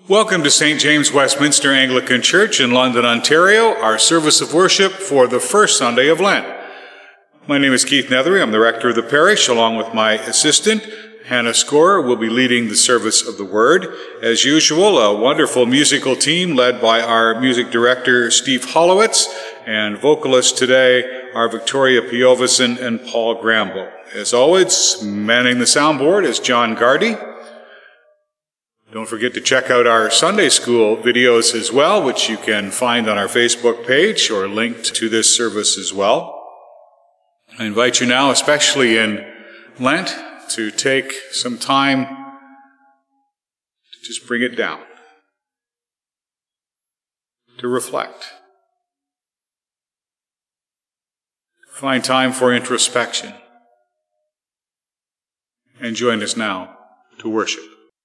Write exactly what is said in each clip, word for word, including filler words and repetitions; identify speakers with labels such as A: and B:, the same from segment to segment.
A: Welcome to Saint James Westminster Anglican Church in London, Ontario, our service of worship for the first Sunday of Lent. My name is Keith Nethery. I'm the rector of the parish, along with my assistant, Hannah Scorer, will be leading the service of the Word. As usual, a wonderful musical team led by our music director, Steve Hollowitz, and vocalists today are Victoria Piovison and Paul Gramble. As always, manning the soundboard is John Gardy. Don't forget to check out our Sunday School videos as well, which you can find on our Facebook page or linked to this service as well. I invite you now, especially in Lent, to take some time to just bring it down, to reflect, find time for introspection, and join us now to worship.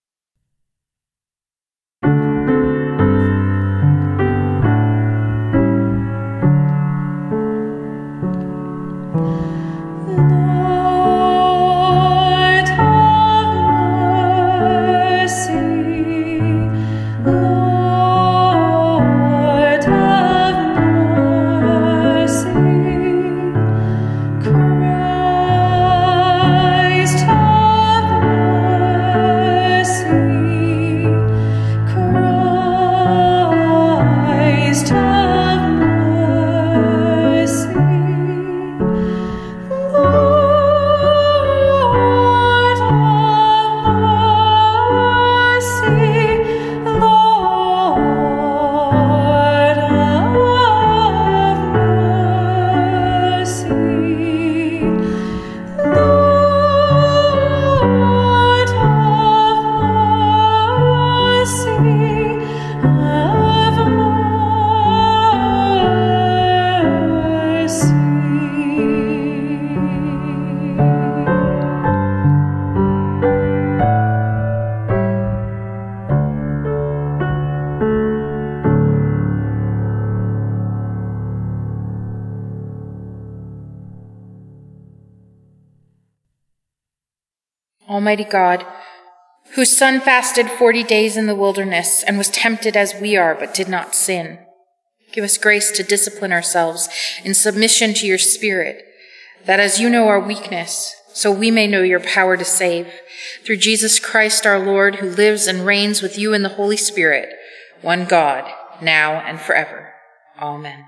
B: Almighty God, whose Son fasted forty days in the wilderness and was tempted as we are, but did not sin, give us grace to discipline ourselves in submission to your Spirit, that as you know our weakness, so we may know your power to save. Through Jesus Christ our Lord, who lives and reigns with you in the Holy Spirit, one God, now and forever. Amen.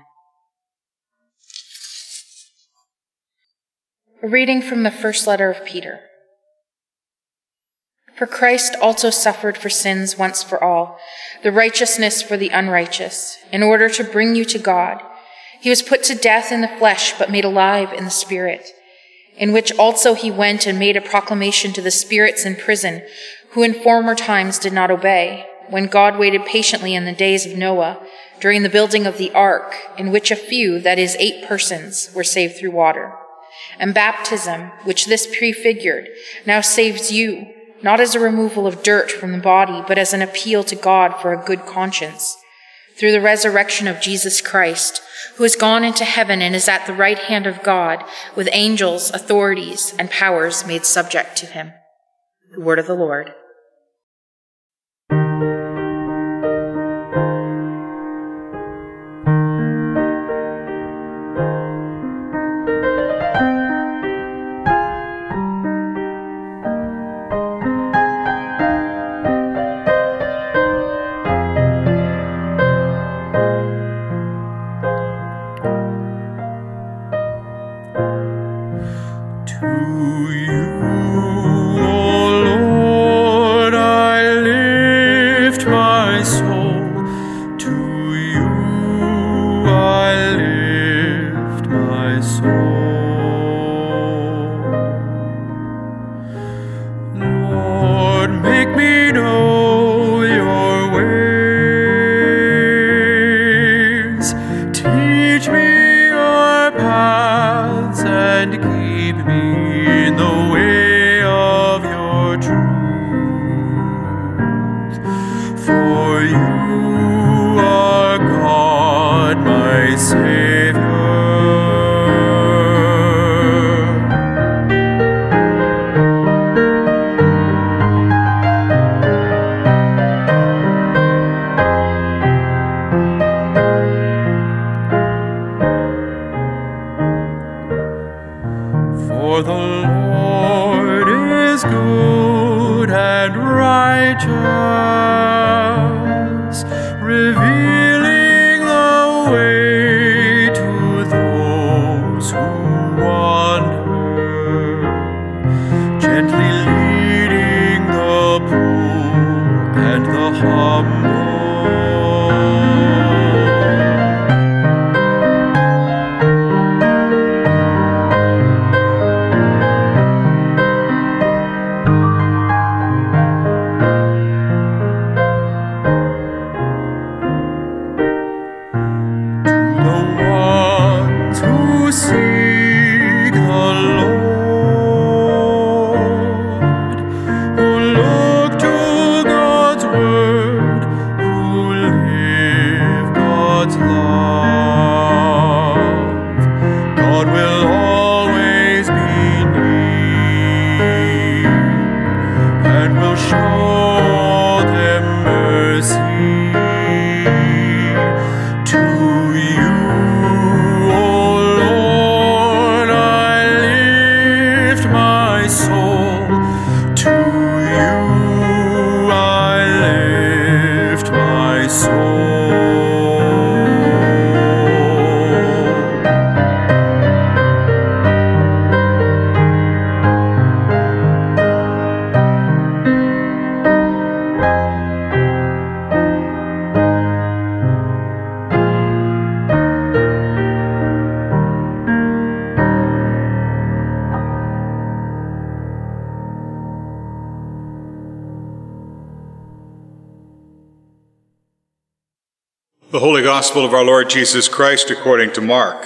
B: A reading from the first letter of Peter. For Christ also suffered for sins once for all, the righteousness for the unrighteous, in order to bring you to God. He was put to death in the flesh, but made alive in the Spirit, in which also he went and made a proclamation to the spirits in prison, who in former times did not obey, when God waited patiently in the days of Noah, during the building of the ark, in which a few, that is, eight persons, were saved through water. And baptism, which this prefigured, now saves you, not as a removal of dirt from the body, but as an appeal to God for a good conscience, through the resurrection of Jesus Christ, who has gone into heaven and is at the right hand of God, with angels, authorities, and powers made subject to him. The word of the Lord.
C: For the Lord is good and righteous, revealing the way to those who wander, gently leading the poor and the humble.
A: The Holy Gospel of our Lord Jesus Christ according to Mark.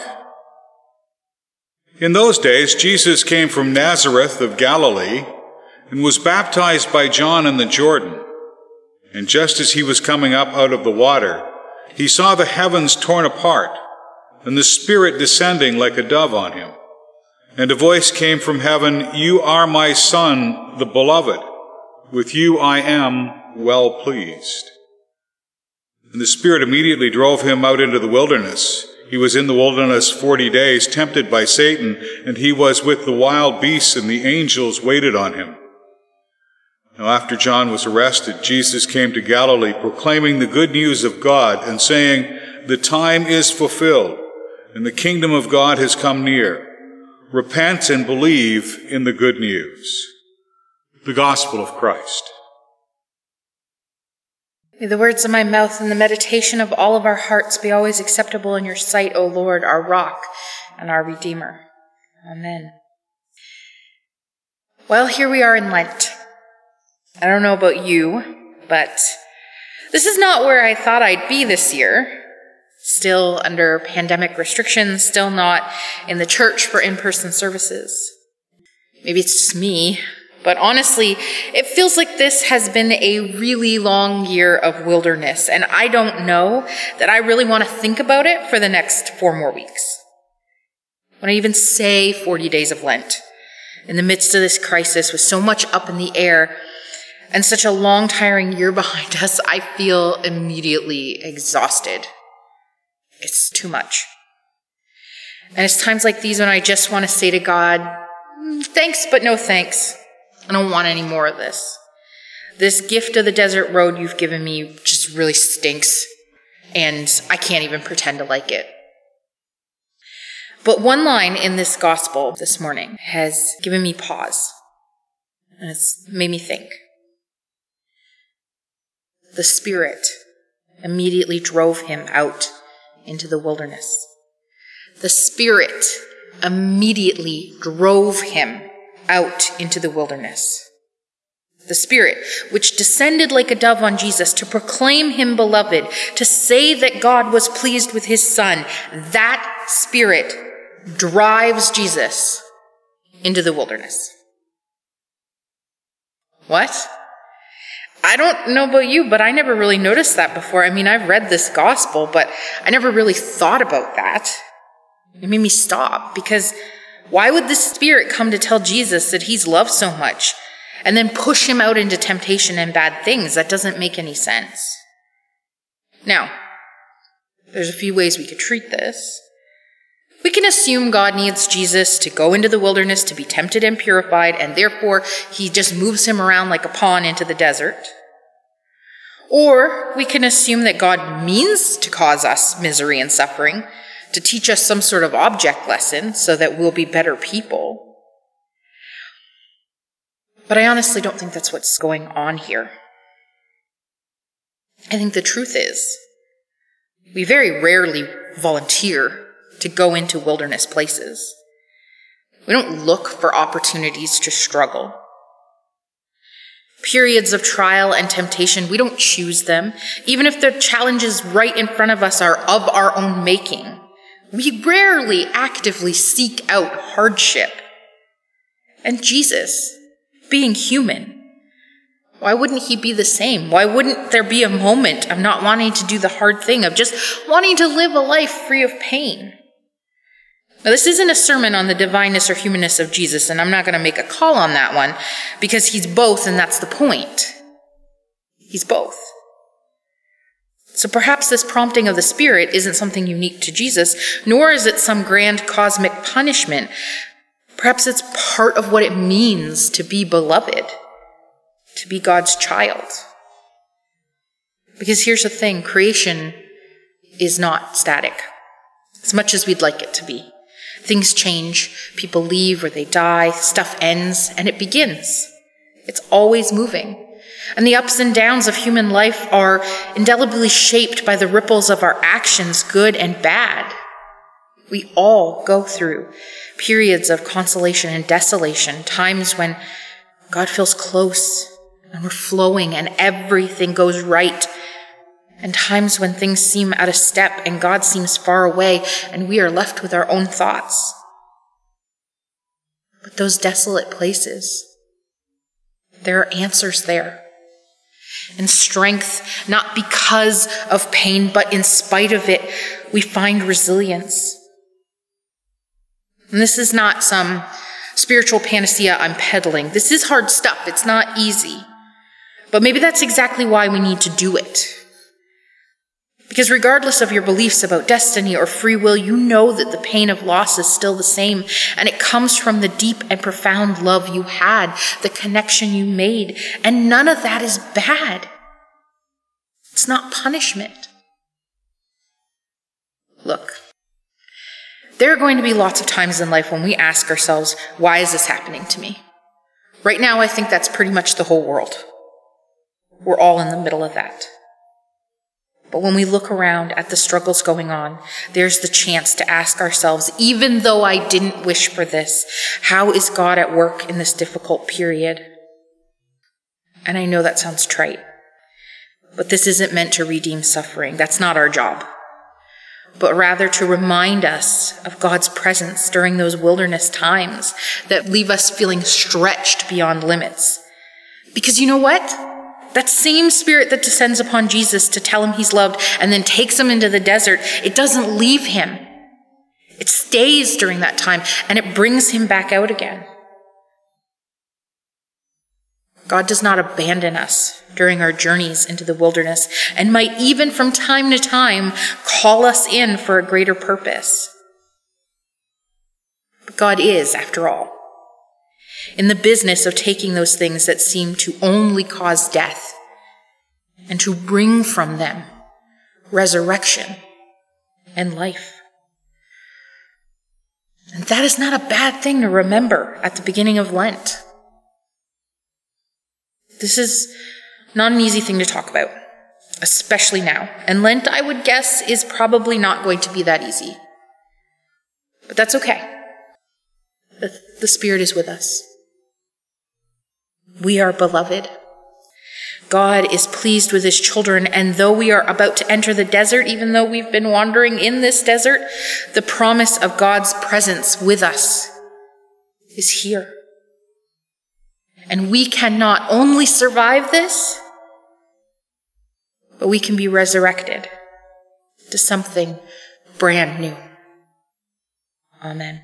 A: In those days, Jesus came from Nazareth of Galilee and was baptized by John in the Jordan. And just as he was coming up out of the water, he saw the heavens torn apart and the Spirit descending like a dove on him. And a voice came from heaven, "You are my Son, the Beloved. With you I am well pleased." And the Spirit immediately drove him out into the wilderness. He was in the wilderness forty days, tempted by Satan, and he was with the wild beasts, and the angels waited on him. Now after John was arrested, Jesus came to Galilee, proclaiming the good news of God, and saying, "The time is fulfilled, and the kingdom of God has come near. Repent and believe in the good news." The Gospel of Christ.
B: May the words of my mouth and the meditation of all of our hearts be always acceptable in your sight, O Lord, our rock and our Redeemer. Amen. Well, here we are in Lent. I don't know about you, but this is not where I thought I'd be this year. Still under pandemic restrictions, still not in the church for in-person services. Maybe it's just me. But honestly, it feels like this has been a really long year of wilderness, and I don't know that I really want to think about it for the next four more weeks. When I even say forty days of Lent, in the midst of this crisis with so much up in the air and such a long, tiring year behind us, I feel immediately exhausted. It's too much. And it's times like these when I just want to say to God, thanks, but no thanks. I don't want any more of this. This gift of the desert road you've given me just really stinks, and I can't even pretend to like it. But one line in this gospel this morning has given me pause, and it's made me think. The Spirit immediately drove him out into the wilderness. The Spirit immediately drove him out into the wilderness. The Spirit, which descended like a dove on Jesus to proclaim him beloved, to say that God was pleased with his Son, that Spirit drives Jesus into the wilderness. What? I don't know about you, but I never really noticed that before. I mean, I've read this gospel, but I never really thought about that. It made me stop, because why would the Spirit come to tell Jesus that he's loved so much and then push him out into temptation and bad things? That doesn't make any sense. Now, there's a few ways we could treat this. We can assume God needs Jesus to go into the wilderness to be tempted and purified, and therefore he just moves him around like a pawn into the desert. Or we can assume that God means to cause us misery and suffering, to teach us some sort of object lesson so that we'll be better people. But I honestly don't think that's what's going on here. I think the truth is, we very rarely volunteer to go into wilderness places. We don't look for opportunities to struggle. Periods of trial and temptation, we don't choose them. Even if the challenges right in front of us are of our own making, we rarely actively seek out hardship. And Jesus, being human, why wouldn't he be the same? Why wouldn't there be a moment of not wanting to do the hard thing, of just wanting to live a life free of pain? Now, this isn't a sermon on the divineness or humanness of Jesus, and I'm not going to make a call on that one, because he's both, and that's the point. He's both. So perhaps this prompting of the Spirit isn't something unique to Jesus, nor is it some grand cosmic punishment. Perhaps it's part of what it means to be beloved, to be God's child. Because here's the thing, creation is not static, as much as we'd like it to be. Things change, people leave or they die, stuff ends, and it begins. It's always moving. And the ups and downs of human life are indelibly shaped by the ripples of our actions, good and bad. We all go through periods of consolation and desolation, times when God feels close and we're flowing and everything goes right, and times when things seem out of step and God seems far away and we are left with our own thoughts. But those desolate places, there are answers there. And strength, not because of pain, but in spite of it, we find resilience. And this is not some spiritual panacea I'm peddling. This is hard stuff. It's not easy. But maybe that's exactly why we need to do it. Because regardless of your beliefs about destiny or free will, you know that the pain of loss is still the same, and it comes from the deep and profound love you had, the connection you made, and none of that is bad. It's not punishment. Look, there are going to be lots of times in life when we ask ourselves, why is this happening to me? Right now, I think that's pretty much the whole world. We're all in the middle of that. But when we look around at the struggles going on, there's the chance to ask ourselves, even though I didn't wish for this, how is God at work in this difficult period? And I know that sounds trite, but this isn't meant to redeem suffering. That's not our job. But rather to remind us of God's presence during those wilderness times that leave us feeling stretched beyond limits. Because you know what? That same Spirit that descends upon Jesus to tell him he's loved and then takes him into the desert, it doesn't leave him. It stays during that time and it brings him back out again. God does not abandon us during our journeys into the wilderness and might even from time to time call us in for a greater purpose. But God is, after all, in the business of taking those things that seem to only cause death and to bring from them resurrection and life. And that is not a bad thing to remember at the beginning of Lent. This is not an easy thing to talk about, especially now. And Lent, I would guess, is probably not going to be that easy. But that's okay. The, the Spirit is with us. We are beloved. God is pleased with his children, and though we are about to enter the desert, even though we've been wandering in this desert, the promise of God's presence with us is here. And we can not only survive this, but we can be resurrected to something brand new. Amen.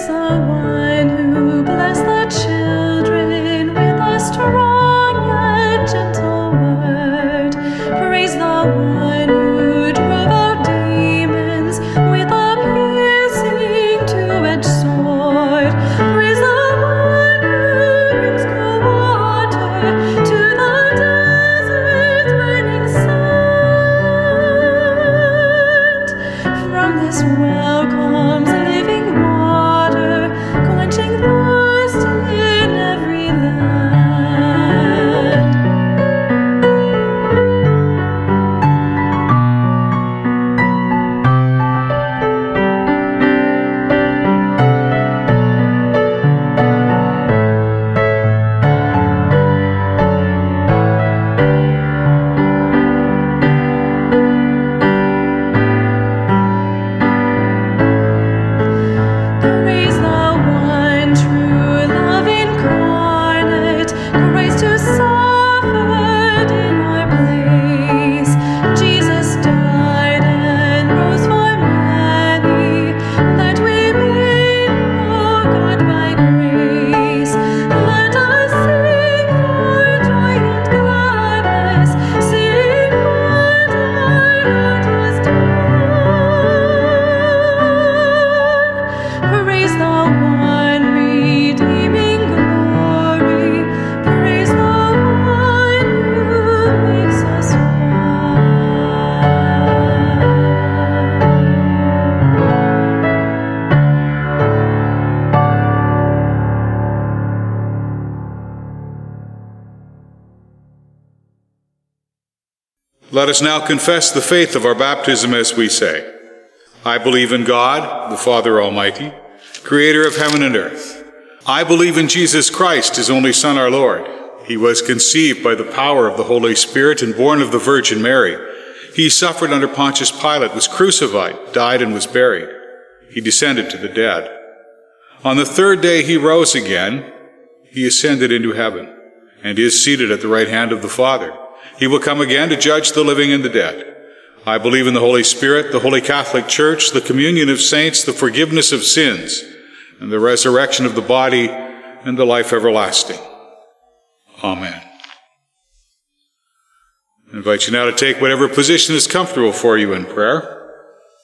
A: Let us now confess the faith of our baptism as we say, I believe in God, the Father Almighty, creator of heaven and earth. I believe in Jesus Christ, his only Son, our Lord. He was conceived by the power of the Holy Spirit and born of the Virgin Mary. He suffered under Pontius Pilate, was crucified, died, and was buried. He descended to the dead. On the third day he rose again. He ascended into heaven and is seated at the right hand of the Father. He will come again to judge the living and the dead. I believe in the Holy Spirit, the Holy Catholic Church, the communion of saints, the forgiveness of sins, and the resurrection of the body, and the life everlasting. Amen. I invite you now to take whatever position is comfortable for you in prayer.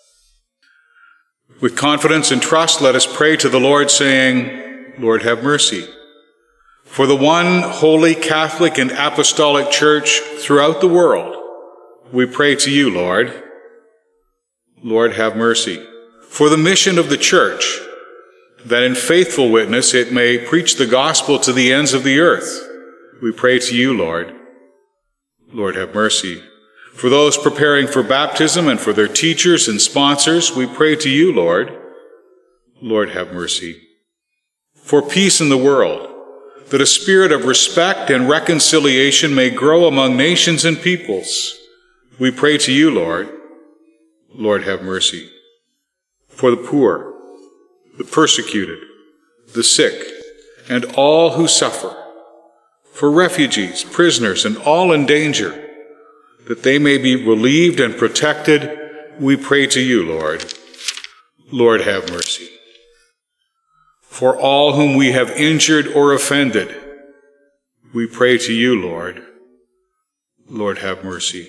A: With confidence and trust, let us pray to the Lord, saying, Lord, have mercy. For the one holy Catholic and Apostolic Church throughout the world, we pray to you, Lord. Lord, have mercy. For the mission of the Church, that in faithful witness it may preach the gospel to the ends of the earth, we pray to you, Lord. Lord, have mercy. For those preparing for baptism and for their teachers and sponsors, we pray to you, Lord. Lord, have mercy. For peace in the world, that a spirit of respect and reconciliation may grow among nations and peoples, we pray to you, Lord. Lord, have mercy. For the poor, the persecuted, the sick, and all who suffer, for refugees, prisoners, and all in danger, that they may be relieved and protected, we pray to you, Lord. Lord, have mercy. For all whom we have injured or offended, we pray to you, Lord. Lord, have mercy.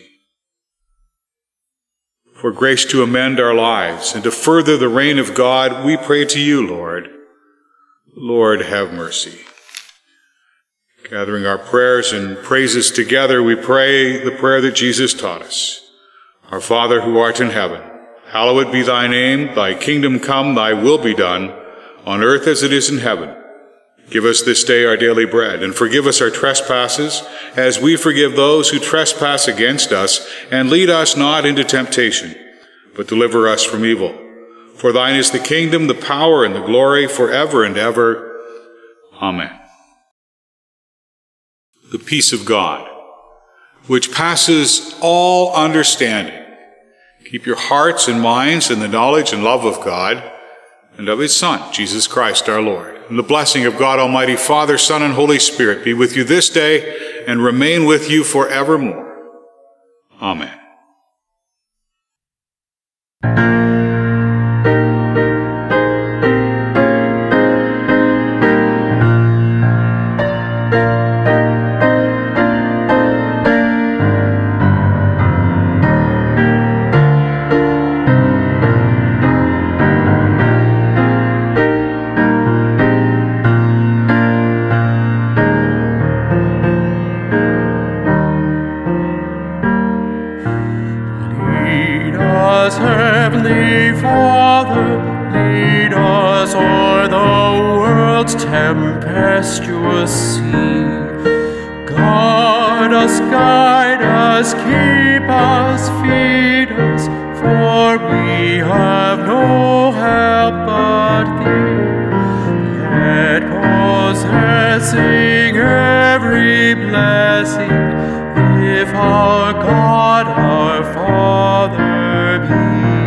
A: For grace to amend our lives and to further the reign of God, we pray to you, Lord. Lord, have mercy. Gathering our prayers and praises together, we pray the prayer that Jesus taught us. Our Father who art in heaven, hallowed be thy name. Thy kingdom come, thy will be done, on earth as it is in heaven. Give us this day our daily bread, and forgive us our trespasses, as we forgive those who trespass against us. And lead us not into temptation, but deliver us from evil. For thine is the kingdom, the power, and the glory, forever and ever. Amen. The peace of God, which passes all understanding, keep your hearts and minds in the knowledge and love of God, and of his Son, Jesus Christ our Lord. And the blessing of God Almighty, Father, Son, and Holy Spirit be with you this day and remain with you forevermore. Amen.
C: world's tempestuous sea. Guard us, guide us, keep us, feed us, for we have no help but thee. Yet possessing every blessing, if our God, our Father be.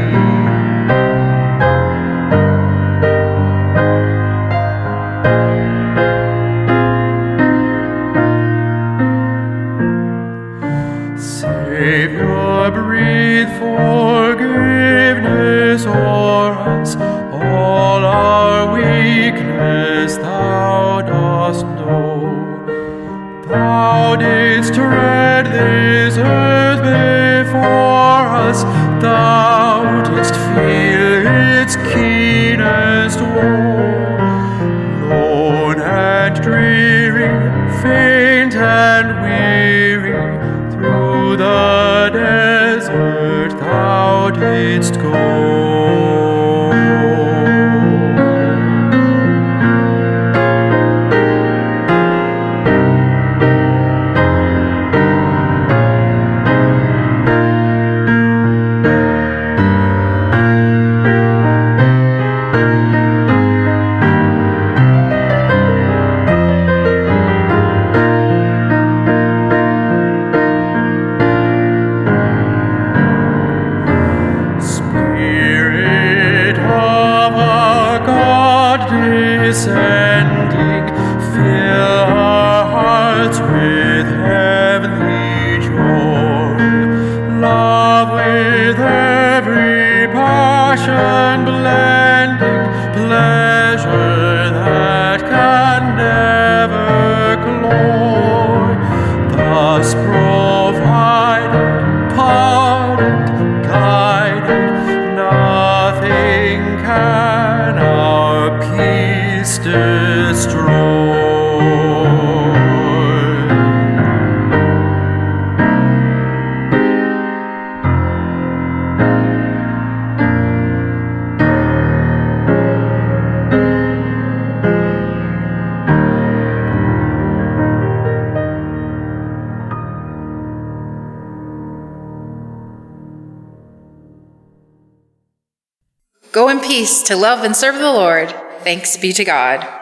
C: Savior, breathe forgiveness o'er us, all our weakness thou dost know. Thou didst tread this earth before us, thou didst feel its keenest woe. Lone and dreary, faint and weary, through the desert thou didst go. Descending, fill our hearts with heavenly joy. Love with every passion blending, pleasure that can never cloy. Thus provided, pardoned, guided, nothing can our peace destroy.
B: Go in peace to love and serve the Lord. Thanks be to God.